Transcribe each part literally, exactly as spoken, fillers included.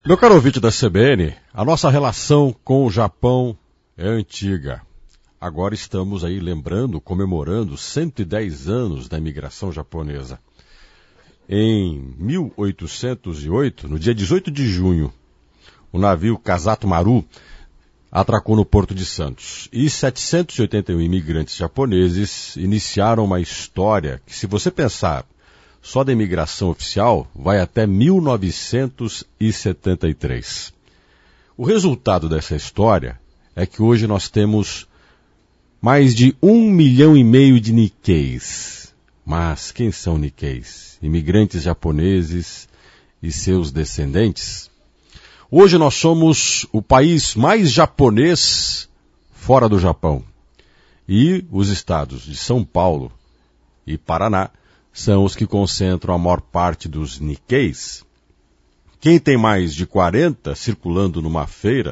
Meu caro ouvinte da C B N, a nossa relação com o Japão é antiga. Agora estamos aí lembrando, comemorando cento e dez anos da imigração japonesa. Em mil oitocentos e oito, no dia dezoito de junho, o navio Kasato Maru atracou no Porto de Santos. E setecentos e oitenta e um imigrantes japoneses iniciaram uma história que, se você pensar só da imigração oficial, vai até mil novecentos e setenta e três. O resultado dessa história é que hoje nós temos mais de um milhão e meio de Nikkeis. Mas quem são Nikkeis? Imigrantes japoneses e seus descendentes? Hoje nós somos o país mais japonês fora do Japão. E os estados de São Paulo e Paraná são os que concentram a maior parte dos Nikkeis. Quem tem mais de quarenta circulando numa feira,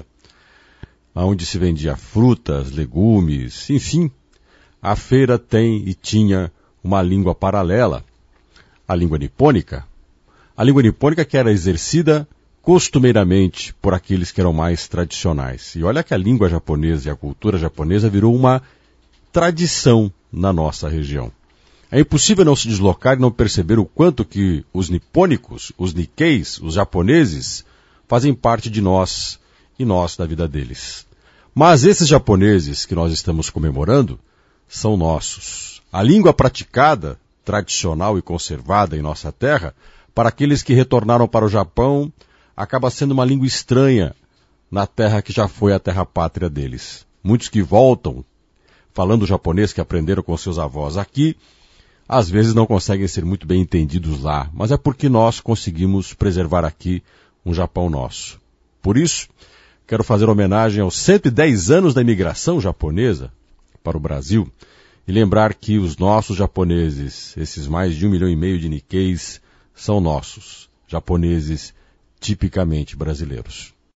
onde se vendia frutas, legumes, enfim, a feira tem e tinha uma língua paralela, a língua nipônica. A língua nipônica que era exercida costumeiramente por aqueles que eram mais tradicionais. E olha que a língua japonesa e a cultura japonesa virou uma tradição na nossa região. É impossível não se deslocar e não perceber o quanto que os nipônicos, os Nikkeis, os japoneses, fazem parte de nós e nós da vida deles. Mas esses japoneses que nós estamos comemorando são nossos. A língua praticada, tradicional e conservada em nossa terra, para aqueles que retornaram para o Japão, acaba sendo uma língua estranha na terra que já foi a terra-pátria deles. Muitos que voltam falando japonês que aprenderam com seus avós aqui, às vezes não conseguem ser muito bem entendidos lá, mas é porque nós conseguimos preservar aqui um Japão nosso. Por isso, quero fazer homenagem aos cento e dez anos da imigração japonesa para o Brasil e lembrar que os nossos japoneses, esses mais de um milhão e meio de Nikkeis, são nossos, japoneses tipicamente brasileiros.